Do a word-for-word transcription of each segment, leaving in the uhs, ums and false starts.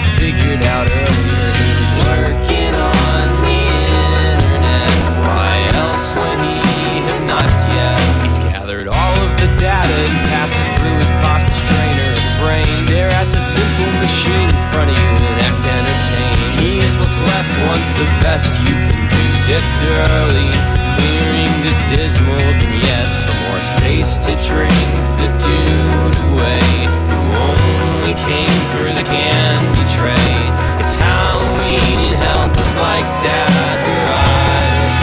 figured out earlier he was working on the internet. Why else would he have not yet? He's gathered all of the data and passed it through his pasta strainer brain. Stare at the simple machine in front of you and act entertained. He is what's left once the best you can do. Dipped early, clearing this dismal vignette for more space to drink the dude away who only came for the candy tray. It's Halloween and hell looks like Dad's garage.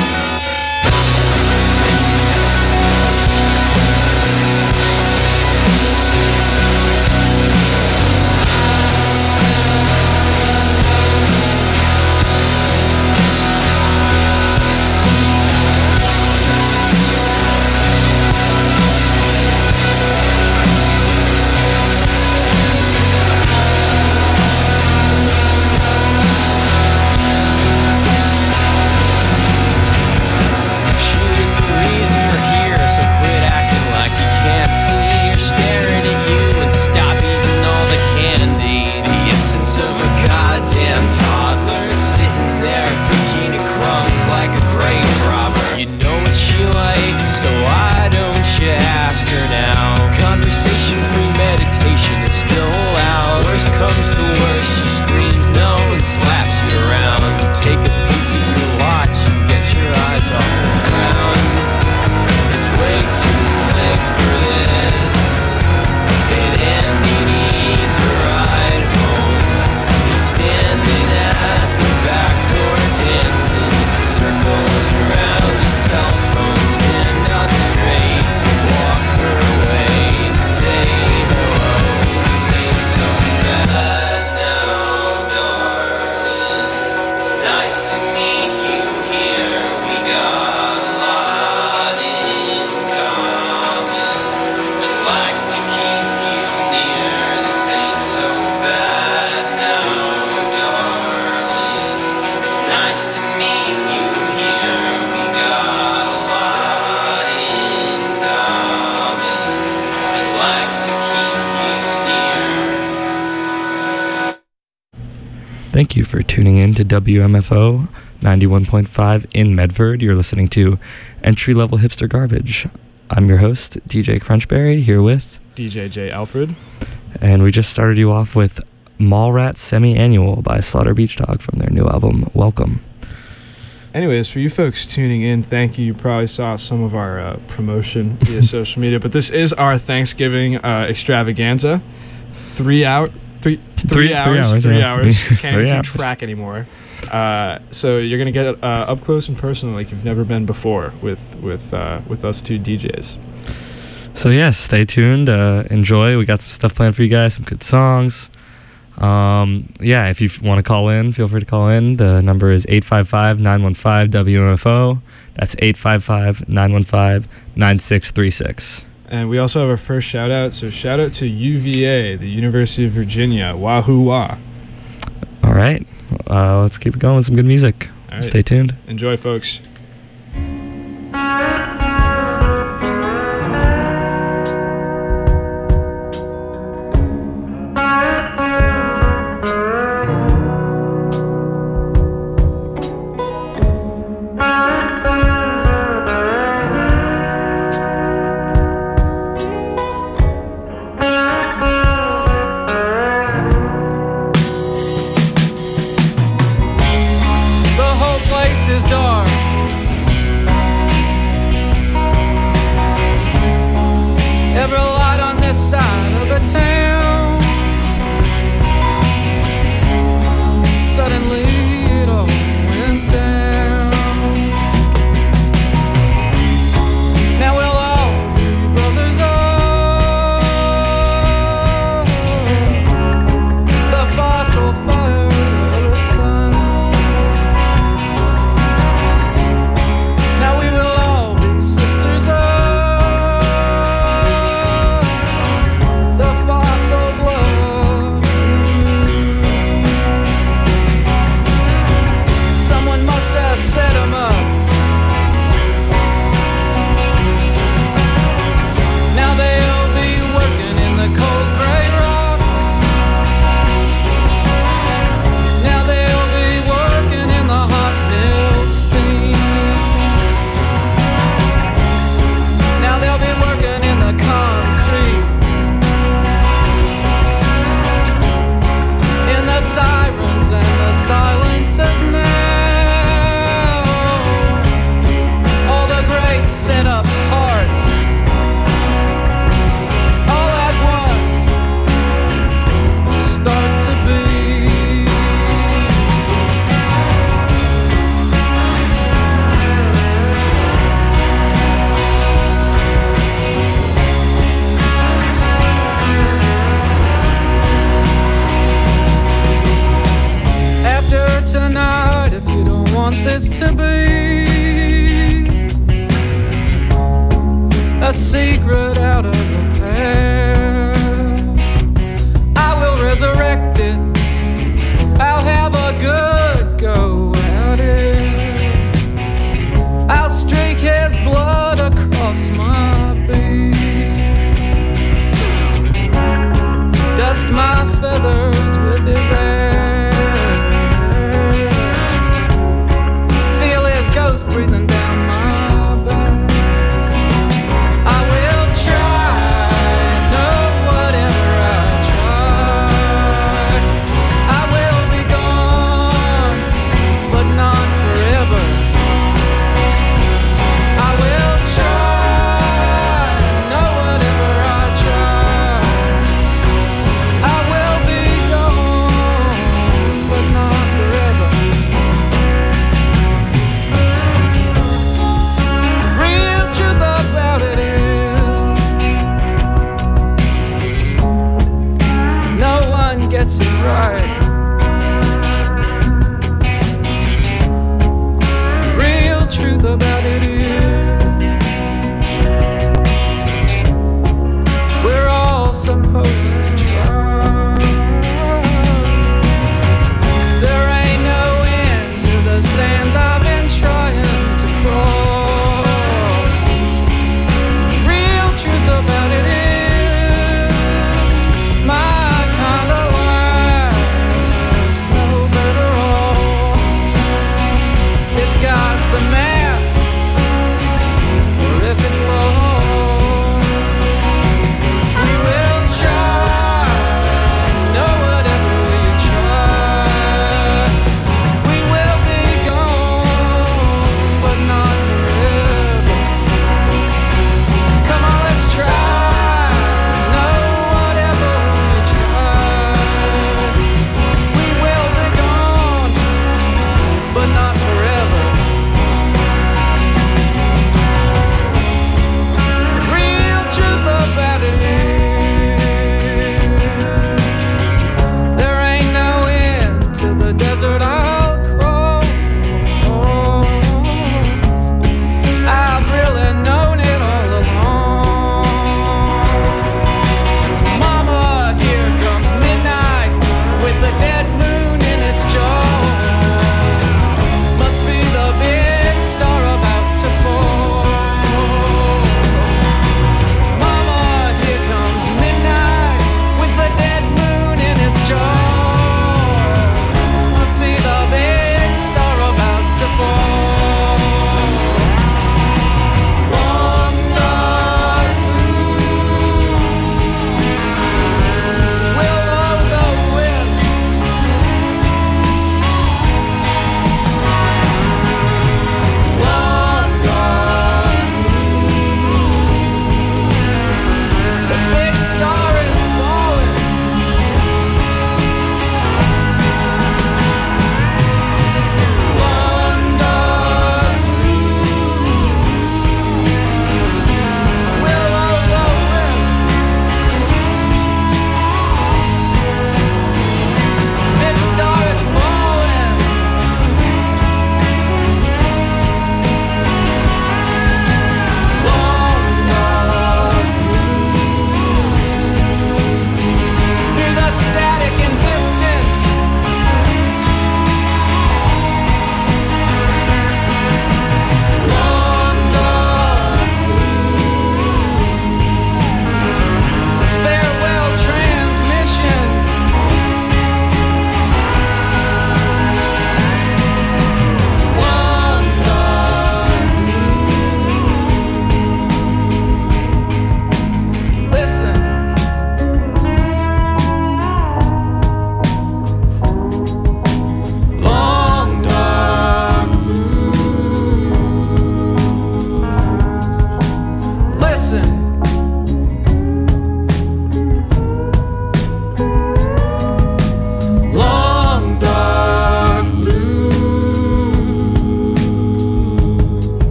Comes to worse, she screams no and slaps you around. Take a peek at your watch and get your eyes off the ground. It's way too late for this, and Andy needs a ride home. He's standing at the back door dancing circles around his cell phone. Stand up straight, walk her away and say hello. Say so bad now, darling. It's nice to meet you here. We got a lot in common. I'd like to keep you near. This ain't so bad now, darling. It's nice to meet you here. We got a lot in common. I'd like to keep you near. Thank you for tuning in to W M F O ninety-one point five in Medford. You're listening to Entry Level Hipster Garbage. I'm your host, D J Crunchberry, here with, D J J Alfred. and we just started you off with Mallrats Semi-Annual by Slaughter Beach Dog from their new album, Welcome. Anyways, for you folks tuning in, thank you. You probably saw some of our uh, promotion via social media, but this is our Thanksgiving uh, extravaganza. Three hour, three, three, Three- hours, three hours, three yeah. hours. Can't Three even keep hours. track anymore. Uh, so you're gonna get uh, up close and personal like you've never been before with with uh, with us two D Js. So yes, stay tuned, uh, enjoy. We got some stuff planned for you guys, some good songs. Um, yeah, if you want to call in, feel free to call in. The number is eight five five, nine one five, W M F O. That's eight five five, nine one five, nine six three six. And we also have our first shout out. So shout out to U V A, the University of Virginia. Wahoo wah. All right, uh, let's keep it going with some good music. All right. Stay tuned. Enjoy, folks. The whole place is dark. to be a secret out of the past. I will resurrect it. I'll have a good go at it. I'll streak his blood across my beat, dust my feathers with his ass, feel his ghost breathing down my back. I will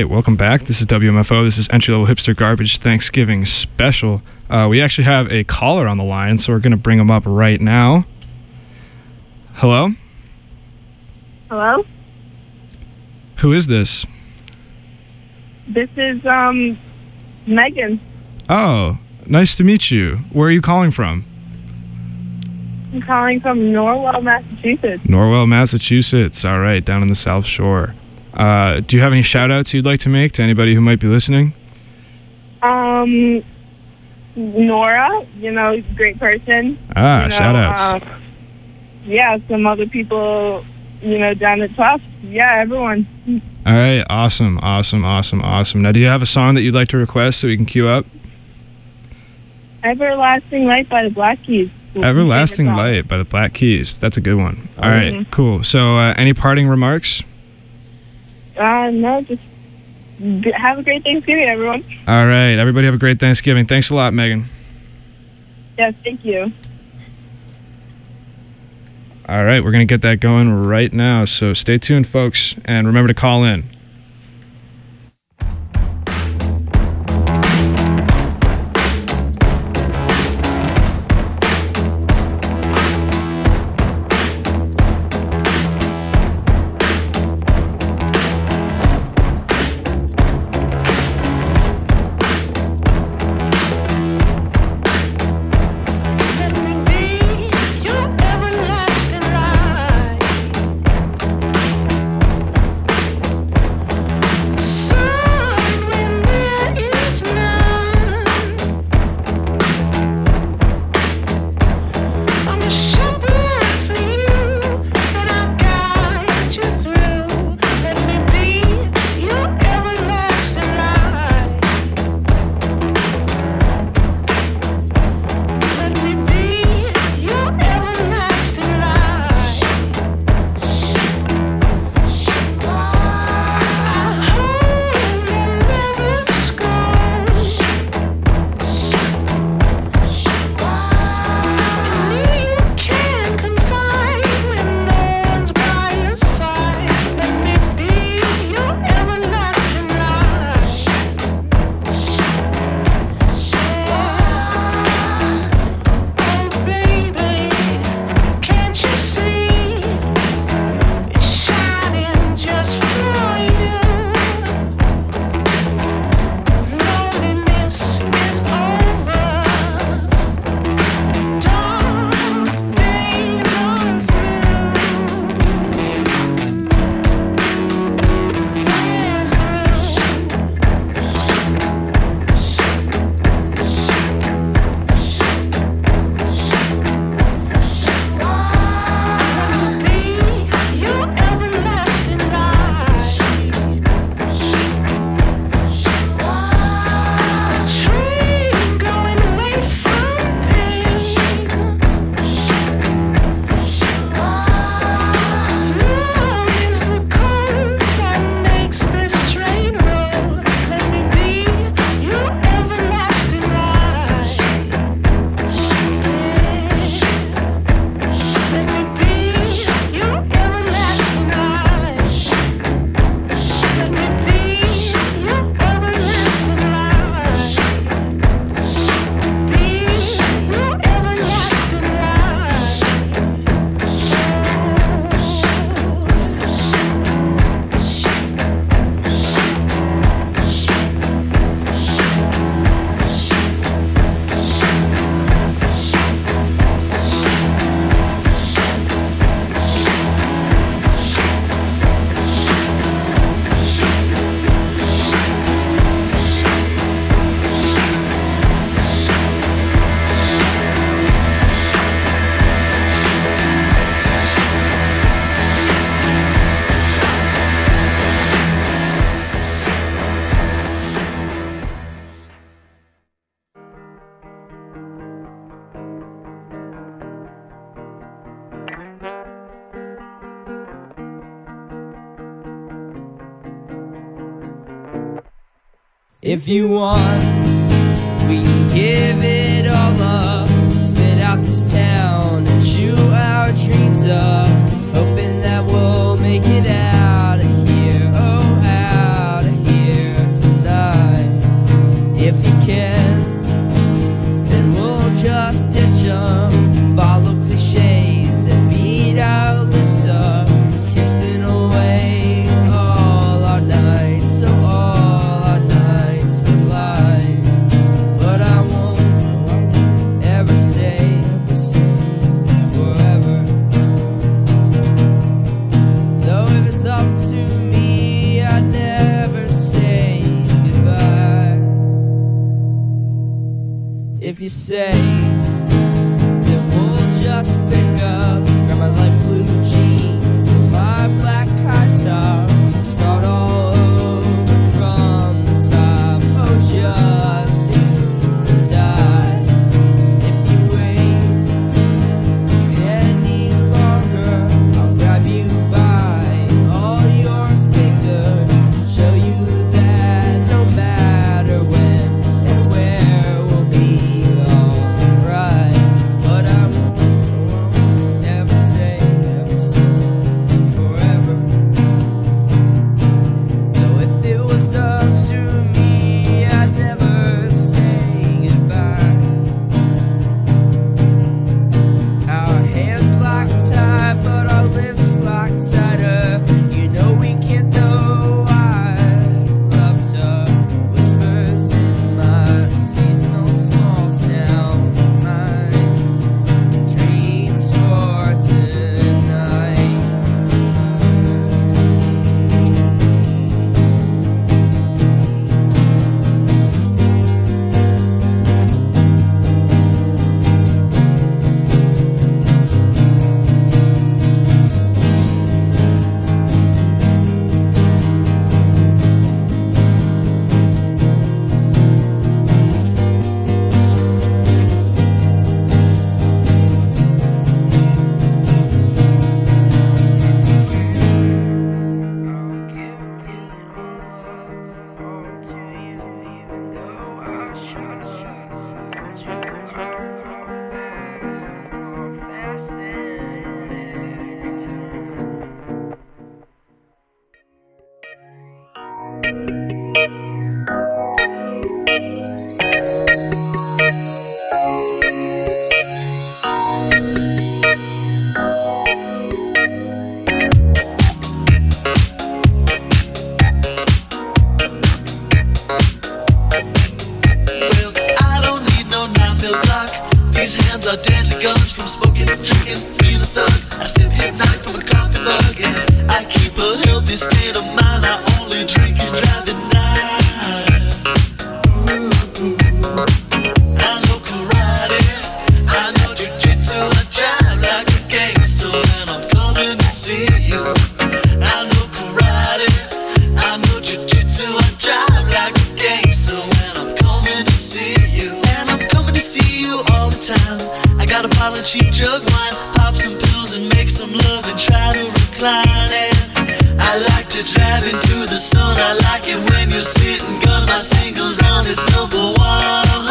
right, welcome back. This is W M F O. This is Entry Level Hipster Garbage Thanksgiving Special. Uh, we actually have a caller on the line, so we're going to bring him up right now. Hello? Hello? Who is this? This is, um, Megan. Oh, nice to meet you. Where are you calling from? I'm calling from Norwell, Massachusetts. Norwell, Massachusetts. All right, down in the South Shore. Uh, do you have any shout-outs you'd like to make to anybody who might be listening? Um, Nora, you know, great person. Ah, you know, shout-outs. Uh, yeah, some other people, you know, down at Tufts. Yeah, everyone. All right, awesome, awesome, awesome, awesome. Now, do you have a song that you'd like to request so we can queue up? Everlasting Light by the Black Keys. Everlasting Light by the Black Keys. That's a good one. All right, Mhm. cool. So, uh, any parting remarks? Uh, no, just g- have a great Thanksgiving, everyone. All right, everybody have a great Thanksgiving. Thanks a lot, Megan. Yes, thank you. All right, we're going to get that going right now. So stay tuned, folks, and remember to call in. If you want, we can give it all up, spit out this town and shoot our dreams up, hoping that we'll make it out of here, oh, out of here. you say, then we'll just pick up, grab my light blue jeans and my black high tops, start all over from the top. Oh, just die if you wait any longer. I'll grab you by all your fingers, show you that no matter when and where we'll be alright. But I won't, never say, never say forever. No, if it was up to me, I'd never say goodbye. Our hands locked tight, but our lips locked tighter. You know we can't, though I love to whispers in my seasonal small town mind. Dreams for tonight. Well, I don't need no nine-mil Glock. These hands are deadly guns from smoking and drinking. Being a thug, I sip Hip-Night from a coffee mug, and I keep a healthy state of mind. I only drink and drive at night. Ooh, I know karate, I know jiu-jitsu. I drive like a gangster when I'm coming to see you. I know karate, I know jiu-jitsu. I drive like a gangster when I'm coming to see you. And I'm coming to see you all the time. I got a bottle of cheap jug wine, pop some pills and make some love and try to recline. And I like to drive into the sun. I like it when you're sitting, gun my singles on is number one.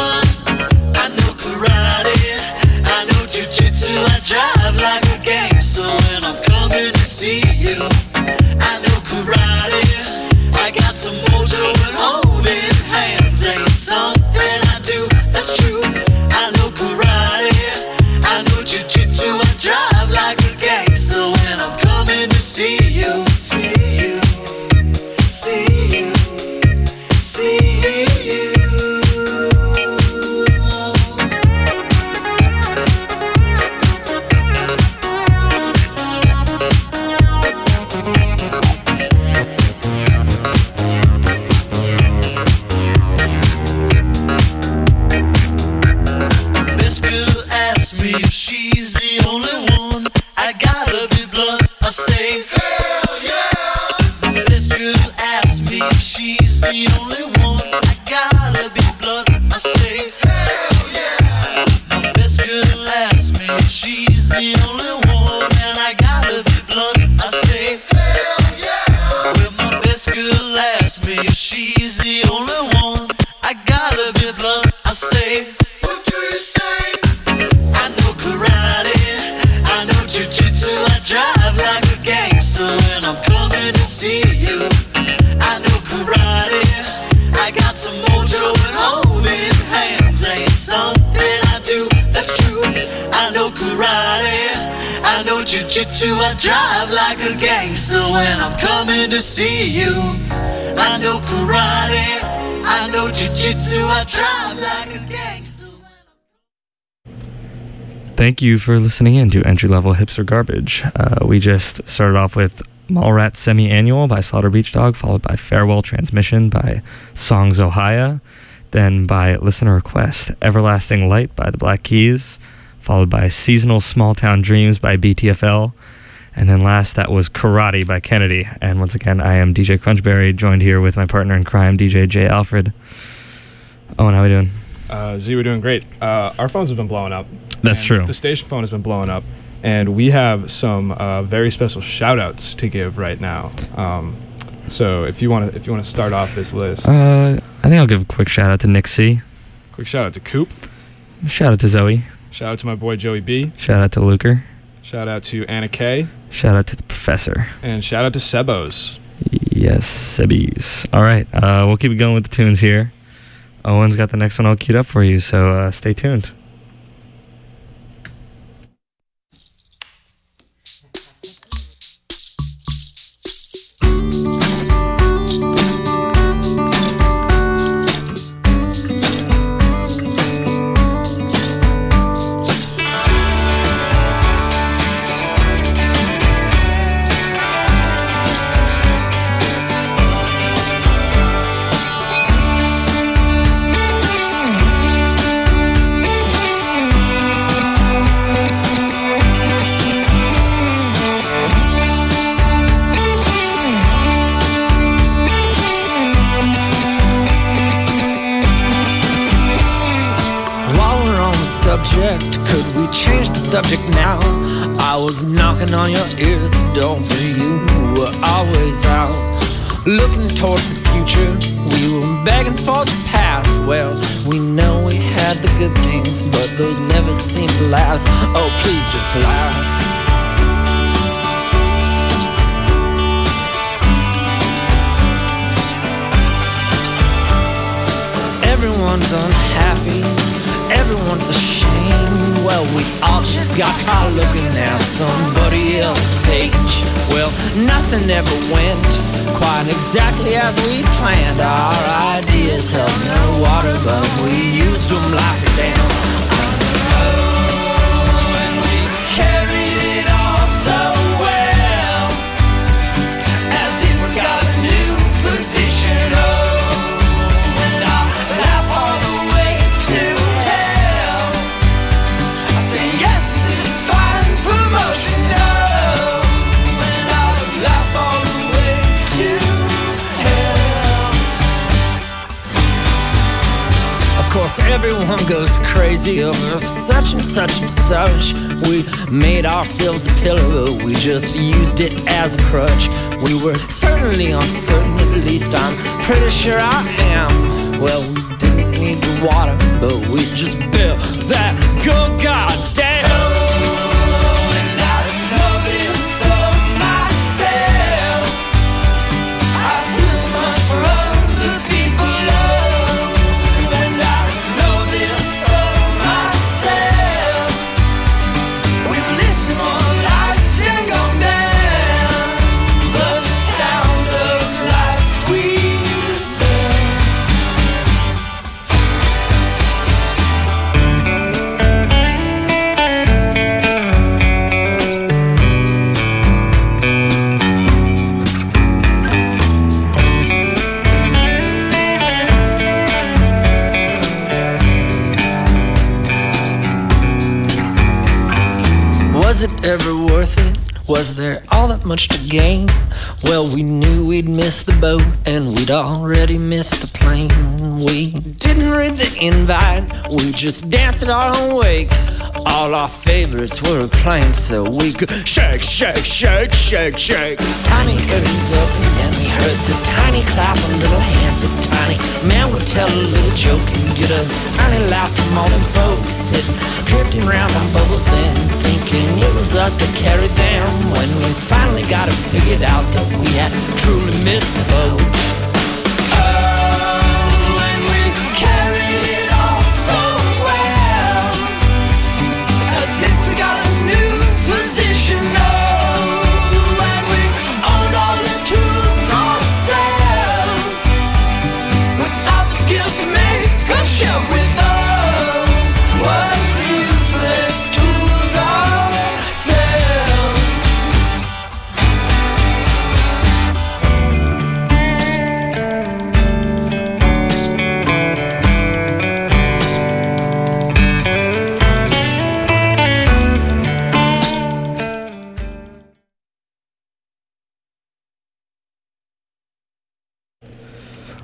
I know karate, I know jiu-jitsu. I drive like a gangster when I'm coming to see you. I know karate, I got some mojo and holding hands ain't something I do, that's true. I know karate, I know jiu-jitsu. I drive like a gangster when I'm coming to see you. See you, see you, see you. This girl asked me if she's the only one. I gotta be blunt, I say hell yeah. This girl asked me if she's the only one. I gotta be blunt, I say hell yeah. This girl asked me if she's the only one, and I gotta be blunt, I say hell yeah. Well, my best girl asked me if she's the only one. I gotta be blunt, I say, what do you say? I know karate, I know jiu-jitsu. I drive like a gangster when I'm coming to see you. I know karate, I got some mojo and holding hands ain't something I do, that's true. I know karate, I know jiu-jitsu. I drive like a gangster when I'm coming to see you. I know karate, I know jiu-jitsu. I drive like a gangster when I'm... Thank you for listening in to Entry Level Hipster Garbage. Uh, we just started off with Mallrats Semi-Annual by Slaughter Beach Dog, followed by Farewell Transmission by Songs Ohio. Then by listener request, Everlasting Light by the Black Keys, followed by Seasonal Small Town Dreams by B T F L. And then last, that was Karate by Kennedy. And once again, I am D J Crunchberry, joined here with my partner in crime, D J J Alfred. Owen, how we doing? Uh, Z, we're doing great. Uh, our phones have been blowing up. That's And true. The station phone has been blowing up. And we have some uh, very special shout-outs to give right now. Um, so if you want to if you want to start off this list. Uh, I think I'll give a quick shout out to Nick C. Quick shout-out to Coop. Shout out to Zoe. Shout-out to my boy Joey B. Shout out to Luker. Shout-out to Anna K. Shout out to the professor. And shout-out to Sebos. Yes, Sebbies. All right, uh, we'll keep going with the tunes here. Owen's got the next one all queued up for you, so uh, stay tuned. Could we change the subject now? I was knocking on your ear's door, but you were always out. Looking towards the future, we were begging for the past. Well, we know we had the good things, but those never seem to last. Oh, please just last. Everyone's unhappy, everyone's ashamed. Well, we all just got caught looking at somebody else's page. Well, nothing ever went quite exactly as we planned. Our ideas held no water, but we used them like a dam. Oh, and we carried it all so well, as if we got a new position. Oh, and I laugh all the way to hell. I say yes, this is fine promotion. Oh, and I laugh all the way to hell. Of course, everyone goes crazy over such and such and such. We made ourselves a pillar, but we just used it as a crutch. We were certainly uncertain, at least I'm pretty sure I am. Well, we didn't need the water, but we just built that good goddamn. Oh, and I know this of myself. I do much for other people. Oh, and I know this of myself. We've listened more lives sing on down, but the sound of life's sweet bells. Was it ever worth it? Was there all that much to gain? Well, we knew we'd miss the boat, and we'd already missed the plane. We didn't read the invite, we just danced at our own wake. All our favorites were playing so we could shake, shake, shake, shake, shake. Tiny curtains open and we heard the tiny clap of little hands. A tiny man would tell a little joke and get a tiny laugh from all them folks sitting, drifting round on bubbles then, thinking it was us that carried them. When we finally got it figured out that we had truly missed the boat. Oh, and we carried it all so well, as if we got a new position. Oh, and we owned all the tools ourselves, without the skills to make us show with. Oh, what useless tools ourselves.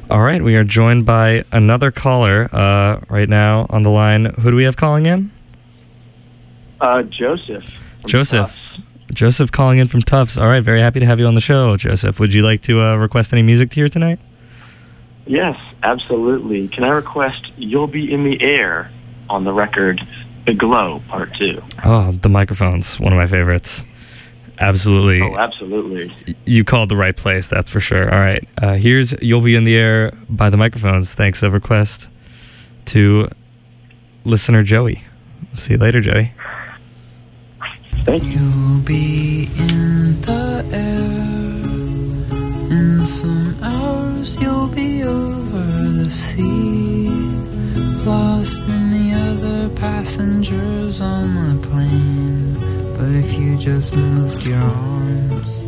All right, we are joined by another caller uh, right now on the line. Who do we have calling in? Uh, Joseph. from Joseph. Tufts. Joseph calling in from Tufts. All right, very happy to have you on the show, Joseph. Would you like to uh, request any music to hear tonight? Yes, absolutely. Can I request You'll Be in the Air on the record The Glow, Part two? Oh, the microphones, one of my favorites. Absolutely. Oh, absolutely. You called the right place, that's for sure. All right, uh, here's You'll Be in the Air by the Microphones. Thanks of request to listener Joey. See you later, Joey. Thank you. You'll be in the air. In some hours you'll be over the sea, lost in the other passengers on the plane. But if you just moved your arms,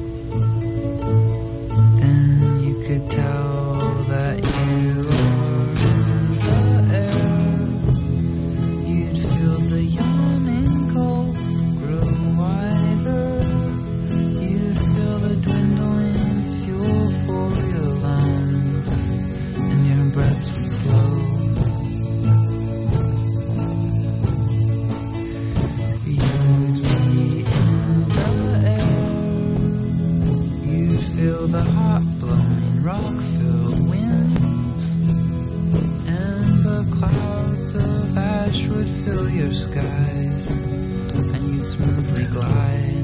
then you could tell that you are in the air. You'd feel the yawning gulf grow wider. You'd feel the dwindling fuel for your lungs, and your breaths would slow. Feel the hot blowing rock-filled winds, and the clouds of ash would fill your skies, and you'd smoothly glide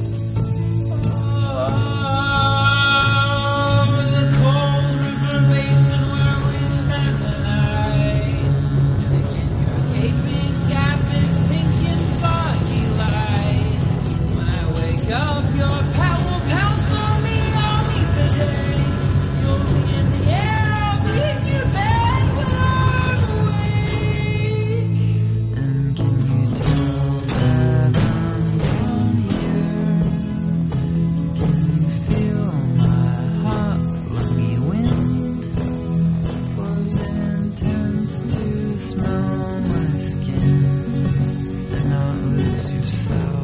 over the cold river basin where we spent the night. And again your gaping gap is pink and foggy light. When I wake up, your pat will pounce on me. You'll be in the air, I'll be in your bed when I'm awake. And can you tell that I'm down here? Can you feel my hot, lungy wind? Was it intense to smell my skin and not lose yourself?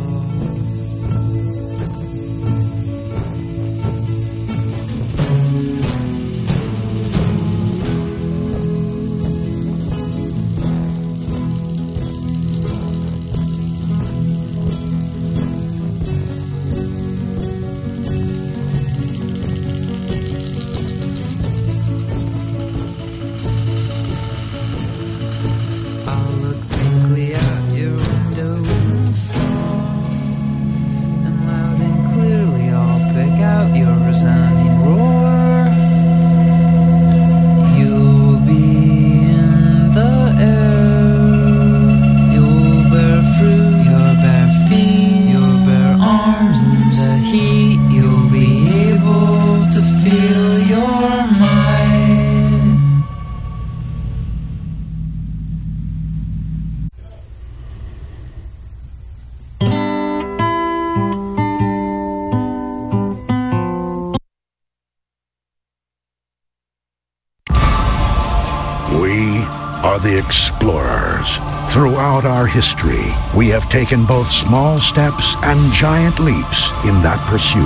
The explorers. Throughout our history, we have taken both small steps and giant leaps in that pursuit.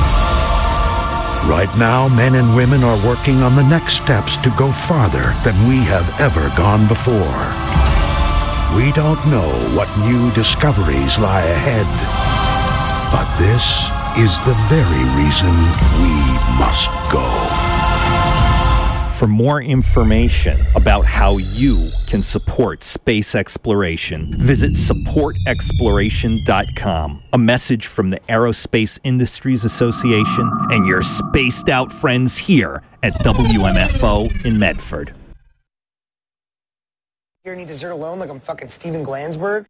Right now, men and women are working on the next steps to go farther than we have ever gone before. We don't know what new discoveries lie ahead, but this is the very reason we must go. For more information about how you can support space exploration, visit support exploration dot com. A message from the Aerospace Industries Association and your spaced out friends here at W M F O in Medford. Hear any dessert alone like I'm fucking Steven Glansberg?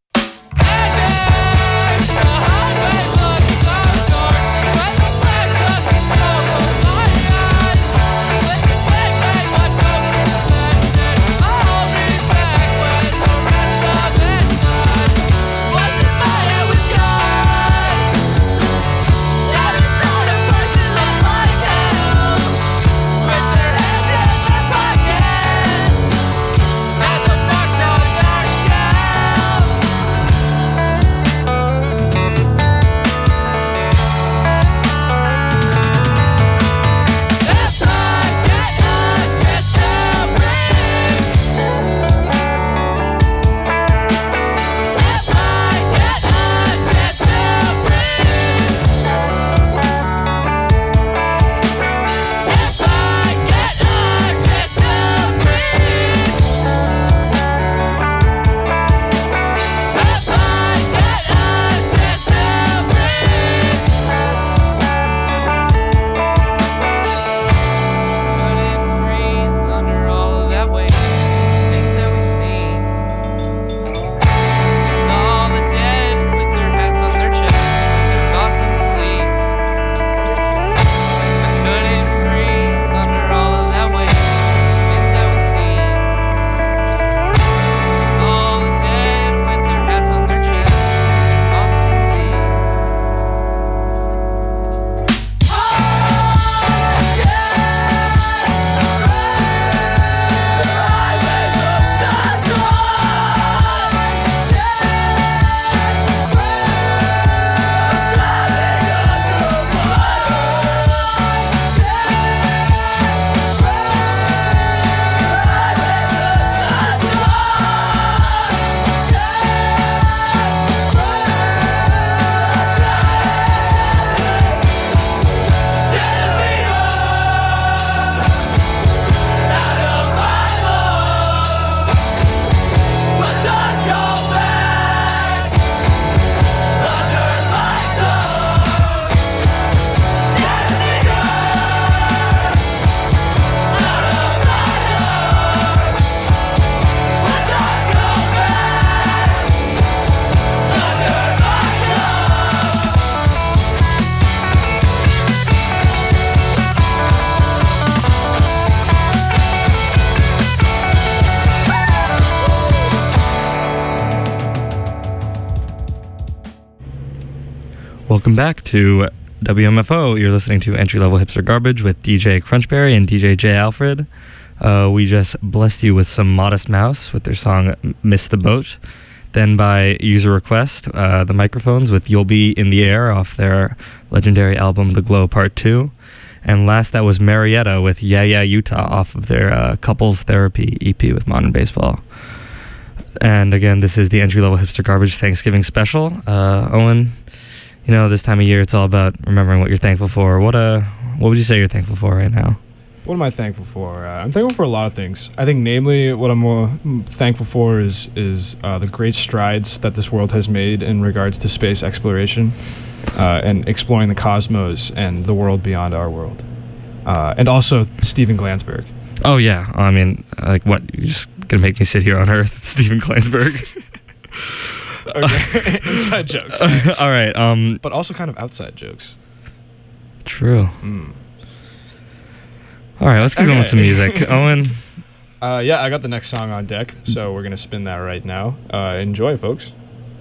Welcome back to W M F O. You're listening to Entry Level Hipster Garbage with D J Crunchberry and D J J Alfred. Uh, we just blessed you with some Modest Mouse with their song Miss the Boat. Then by user request, uh, the Microphones with You'll Be in the Air off their legendary album The Glow Part two. And last, that was Marietta with Yeah Yeah Utah off of their uh, Couples Therapy E P with Modern Baseball. And again, this is the Entry Level Hipster Garbage Thanksgiving special. Uh, Owen, you know, this time of year, it's all about remembering what you're thankful for. What uh, what would you say you're thankful for right now? What am I thankful for? Uh, I'm thankful for a lot of things. I think, namely, what I'm more thankful for is is uh, the great strides that this world has made in regards to space exploration uh, and exploring the cosmos and the world beyond our world. Uh, and also Steven Glansberg. Oh, yeah. I mean, like, what? You're just going to make me sit here on Earth, Steven Glansberg? Okay. Inside jokes. All right. Um, but also kind of outside jokes. True. Mm. All right, let's keep Okay. going with some music. Owen? Uh, yeah, I got the next song on deck, so we're going to spin that right now. Uh, enjoy, folks.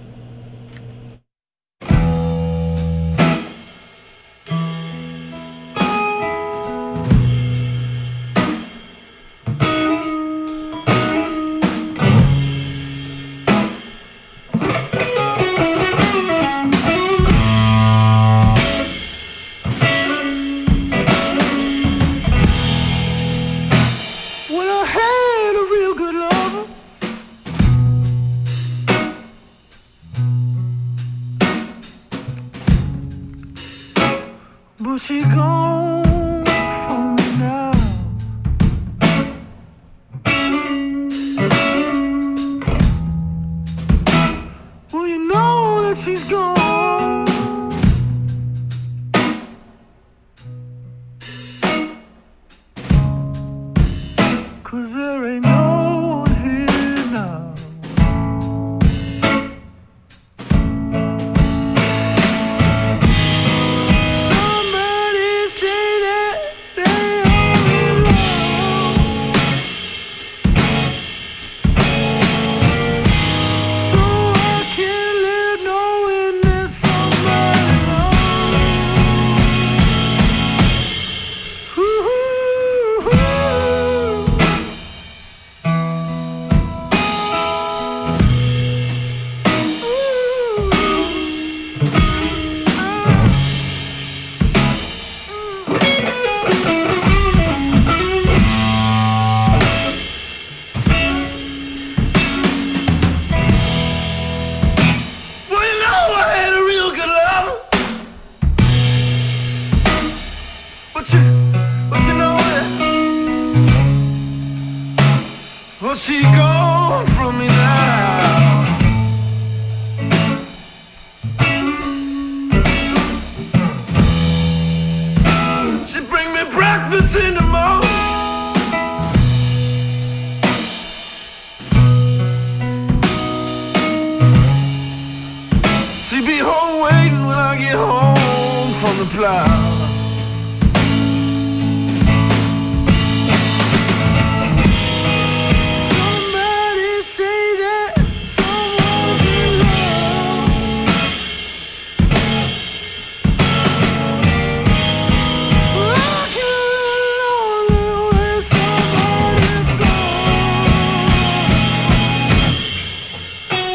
When I had a real good lover, but she gone from me now. Well, you know that she's gone. Cause there ain't no one here now. Somebody say that they are alone. So I can't live knowing that somebody knows. Ooh, ooh, ooh. Well, you know I had a real good lover, but you, but you know what? Well, she gone from me now. She bring me breakfast in the morning. She be home waiting when I get home from the plow. Somebody say that someone belongs. I can't live lonely when somebody's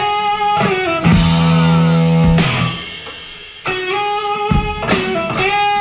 gone.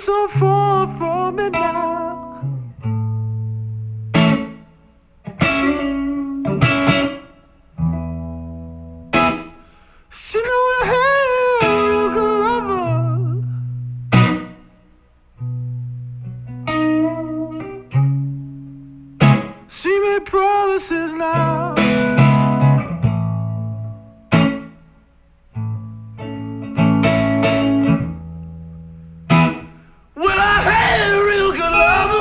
so far from me now. She knew I had a real good lover. She made promises now. Well, I had a real good lover.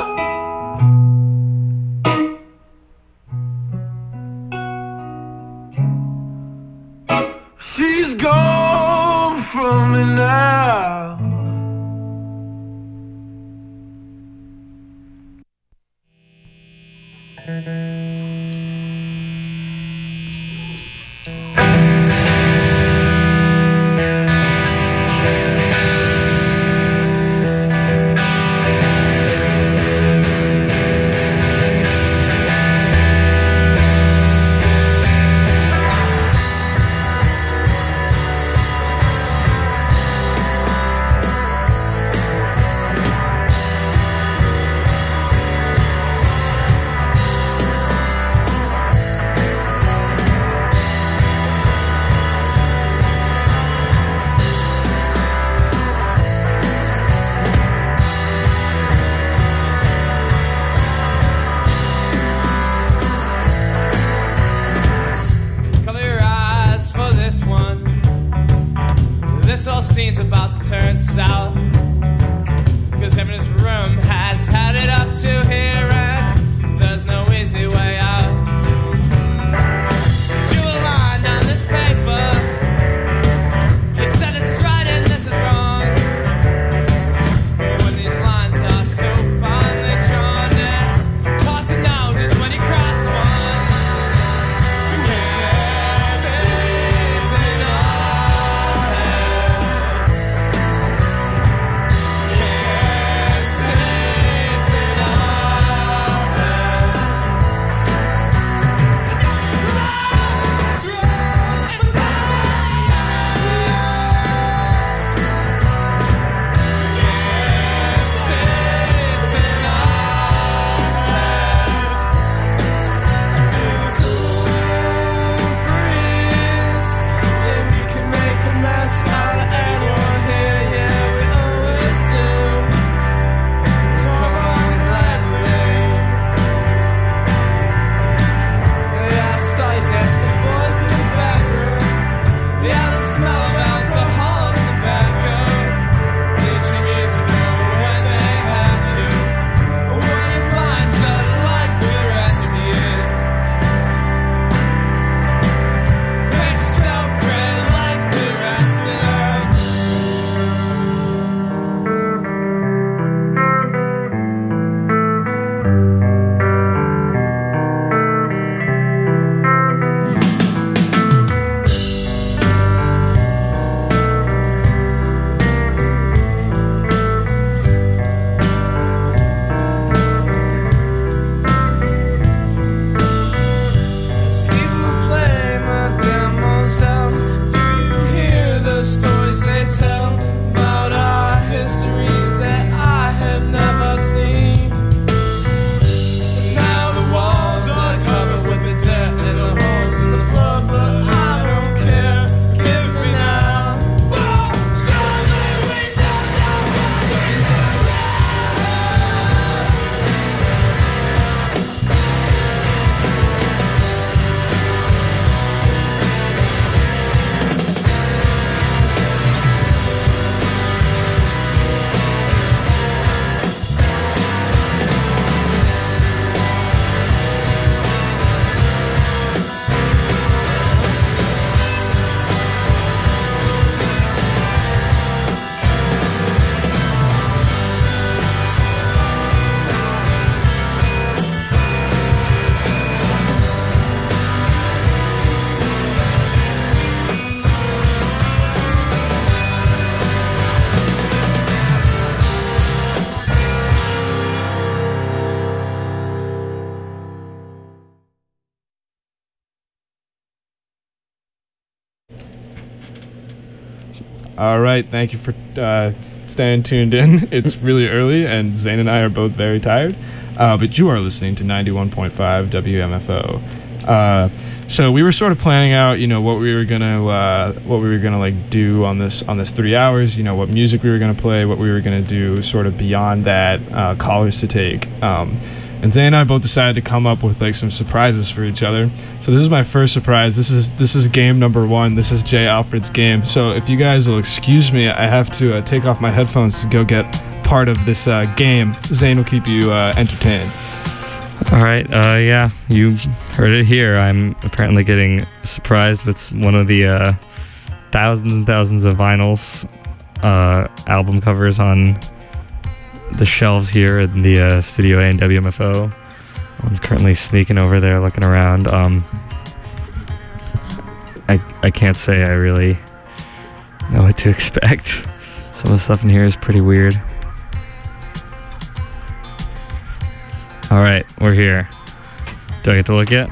She's gone from me now. Cover your eyes for this one. This whole scene's about to turn south. Cause everyone's room has had it up to here and there's no easy way out. Drew a line on this paper. You said this is right and this is wrong. But when these lines are so finely drawn, it's hard to know just when you cross one. All right, thank you for uh, staying tuned in. It's really early, and Zane and I are both very tired. Uh, but you are listening to ninety-one point five W M F O. Uh, so we were sort of planning out, you know, what we were gonna, uh, what we were gonna like do on this on this three hours. You know, what music we were gonna play, what we were gonna do, sort of beyond that, uh, callers to take. Um, and Zane and I both decided to come up with like some surprises for each other. So this is my first surprise. This is this is game number one. This is Jay Alfred's game. So if you guys will excuse me, I have to uh, take off my headphones to go get part of this uh, game. Zane will keep you uh, entertained. All right, uh, yeah, you heard it here. I'm apparently getting surprised with one of the uh, thousands and thousands of vinyls, uh, album covers on the shelves here in the uh, Studio A and W M F O. One's currently sneaking over there, looking around. Um, I I can't say I really know what to expect. Some of the stuff in here is pretty weird. All right, we're here. Do I get to look yet?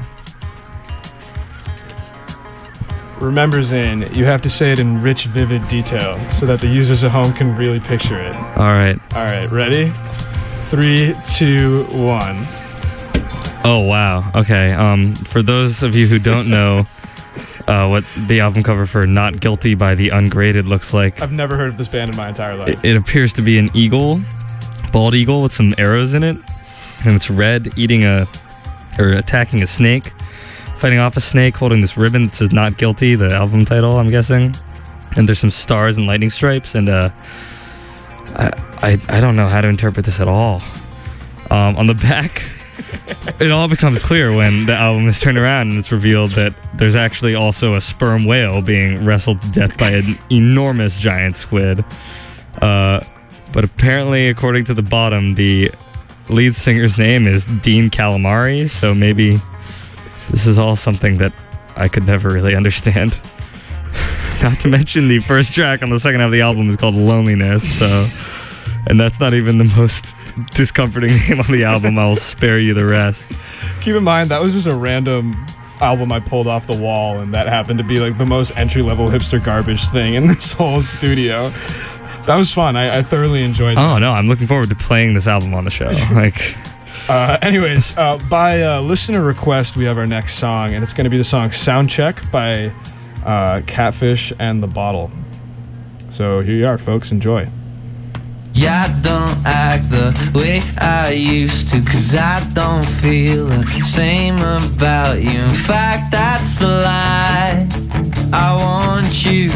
Remember, Zane, you have to say it in rich, vivid detail so that the users at home can really picture it. All right. All right, ready? Three, two, one. Oh, wow. Okay. Um, for those of you who don't know uh, what the album cover for Not Guilty by The Ungraded looks like, I've never heard of this band in my entire life. It, it appears to be an eagle, bald eagle with some arrows in it. And it's red, eating a, or attacking a snake, fighting off a snake, holding this ribbon that says Not Guilty, the album title, I'm guessing. And there's some stars and lightning stripes, and uh, I, I, I don't know how to interpret this at all. Um, on the back, it all becomes clear when the album is turned around and it's revealed that there's actually also a sperm whale being wrestled to death by an enormous giant squid. Uh, but apparently, according to the bottom, the lead singer's name is Dean Calamari, so maybe this is all something that I could never really understand. Not to mention the first track on the second half of the album is called Loneliness, so, and that's not even the most discomforting name on the album. I'll spare you the rest. Keep in mind, that was just a random album I pulled off the wall, and that happened to be like the most entry-level hipster garbage thing in this whole studio. That was fun. I, I thoroughly enjoyed it. Oh, no, I'm looking forward to playing this album on the show. Like, uh, anyways, uh, by uh, listener request, we have our next song, and it's going to be the song Soundcheck by uh, Catfish and The Bottle. So here you are, folks. Enjoy. Yeah, I don't act the way I used to, 'cause I don't feel the same about you. In fact, that's a lie. I want you.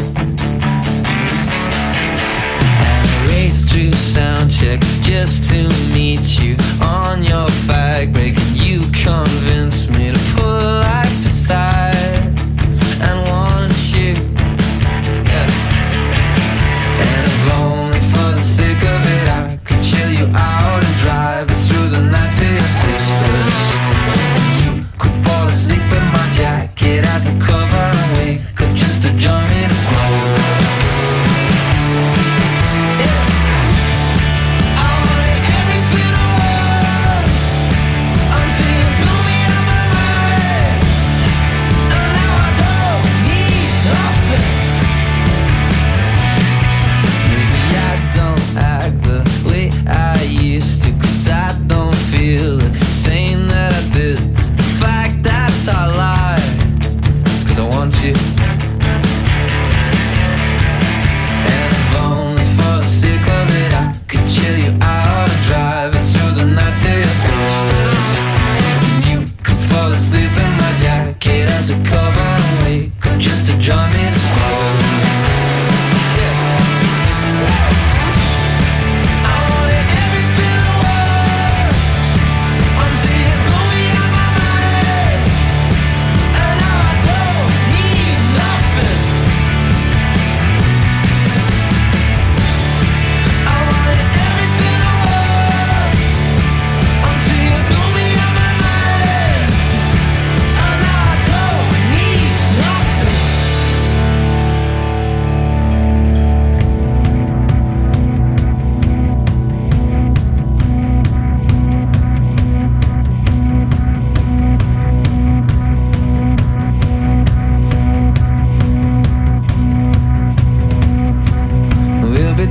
Through sound check just to meet you on your fag break, and you convinced me to put life aside and want you, yeah. And if only for the sake of it I could chill you out and drive us through the night to your sisters. You could fall asleep in my jacket as a cover and wake up just to join me to smoke. Until you blew me out of my mind.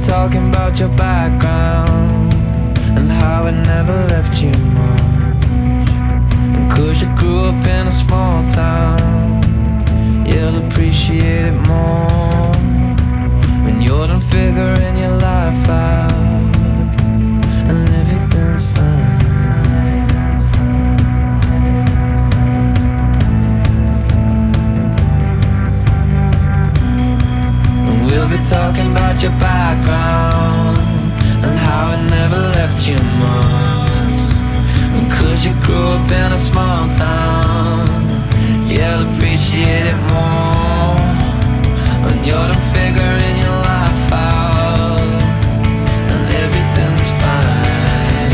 talking about your background and how it never left you much. And cause you grew up in a small town, you'll appreciate it more when you're done figuring your life out and everything's fine. And we'll be talking about your background and how it never left you much. And cause you grew up in a small town, you'll appreciate it more when you're done figuring your life out and everything's fine.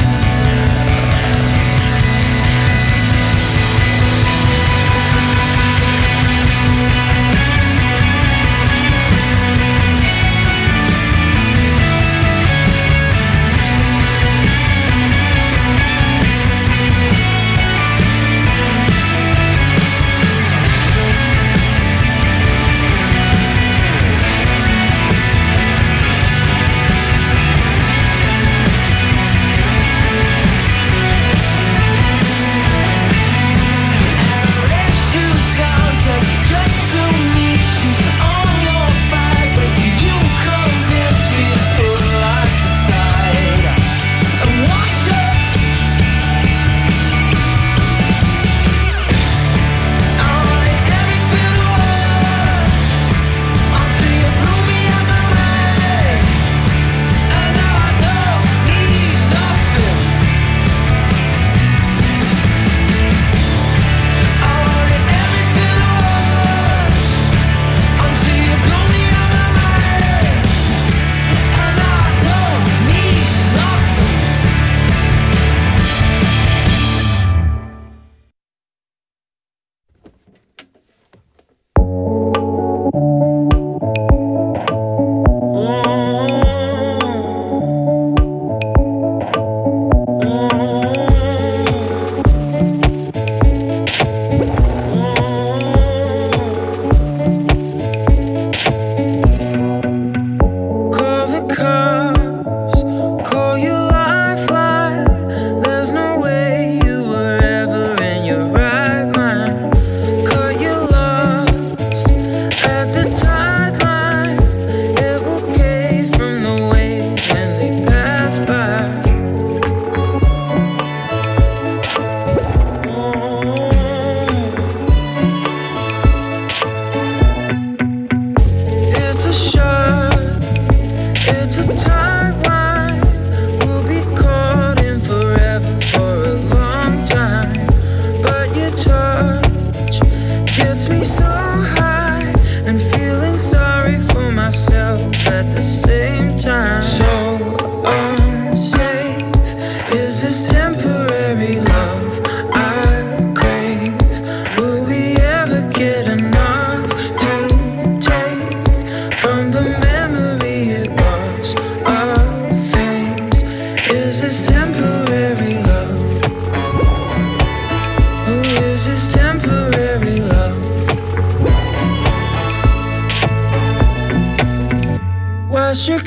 Wash your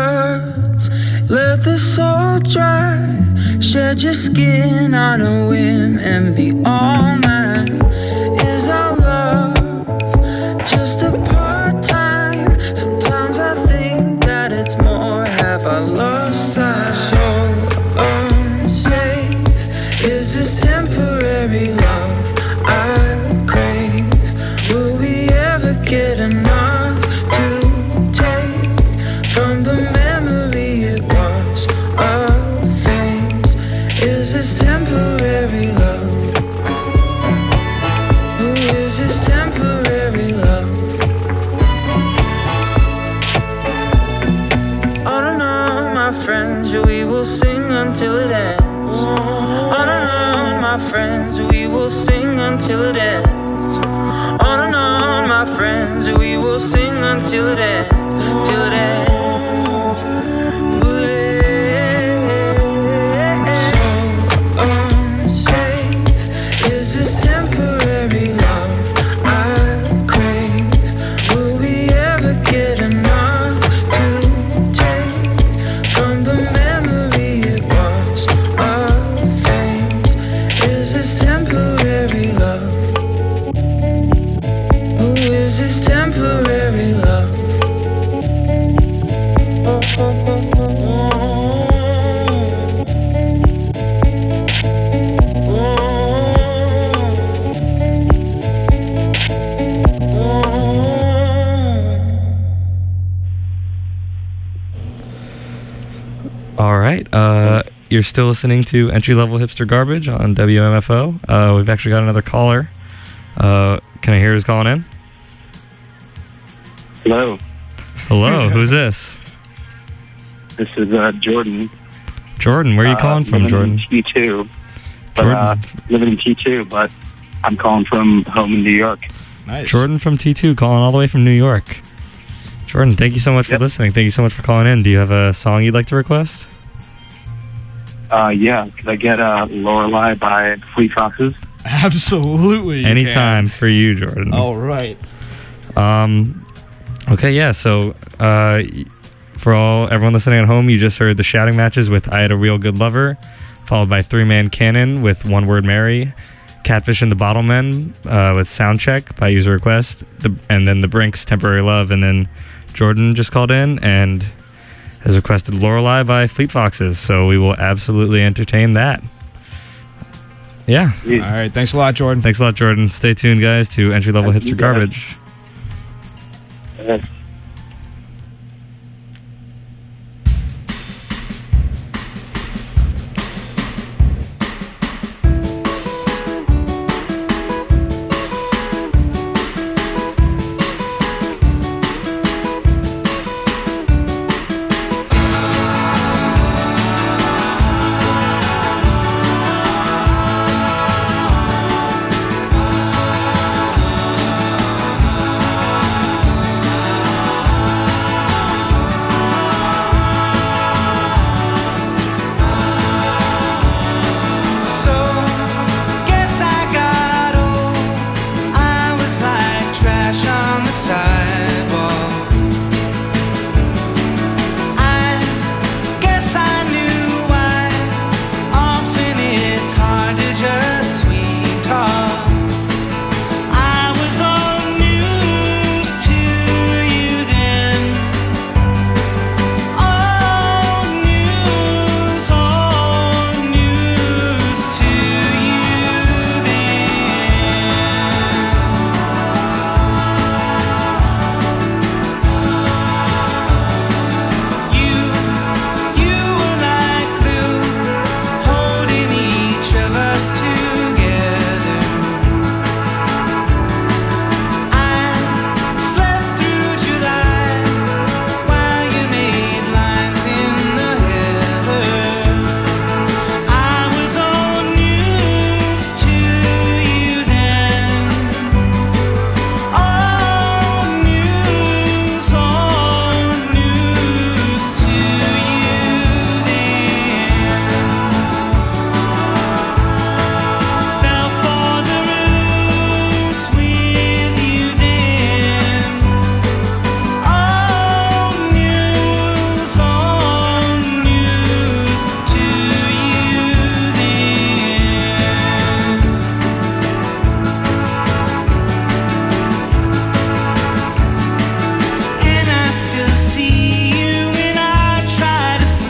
cards, let the soul dry. Shed your skin on a whim and be all mine. Is our love just a part-time? Sometimes I think that it's more. Have I lost sight? So unsafe. Is this temporary love I crave? Will we ever get enough to from the memory it was of things? Is this temporary love? Oh, is this temporary love? On and on, my friends, we will sing until it ends. On and on, my friends, we will sing until it ends. On and on, my friends, we will sing until it ends, till it ends. To All right. Uh, you're still listening to Entry Level Hipster Garbage on W M F O. Uh, we've actually got another caller. Uh, can I hear who's calling in? Hello. Hello. Who's this? This is uh, Jordan. Jordan, where are you calling uh, from, living Jordan? In T two. But, Jordan. Uh, living in T two, but I'm calling from home in New York. Nice. Jordan from T two, calling all the way from New York. Jordan, thank you so much Yep. for listening. Thank you so much for calling in. Do you have a song you'd like to request? Uh, yeah, could I get uh, Lorelei by Fleet Foxes? Absolutely. you Anytime for you, Jordan. can. All right. Um, okay, yeah. So, uh, for all everyone listening at home, you just heard the shouting matches with "I Had a Real Good Lover," followed by Three Man Cannon with "One Word Mary," Catfish and the Bottlemen uh, with "Soundcheck" by user request, the, and then the Brinks "Temporary Love," and then Jordan just called in and has requested "Lorelei" by Fleet Foxes. So we will absolutely entertain that. Yeah. All right. Thanks a lot, Jordan. Thanks a lot, Jordan. Stay tuned, guys, to Entry Level Thank you, Hipster guys. Garbage. Uh,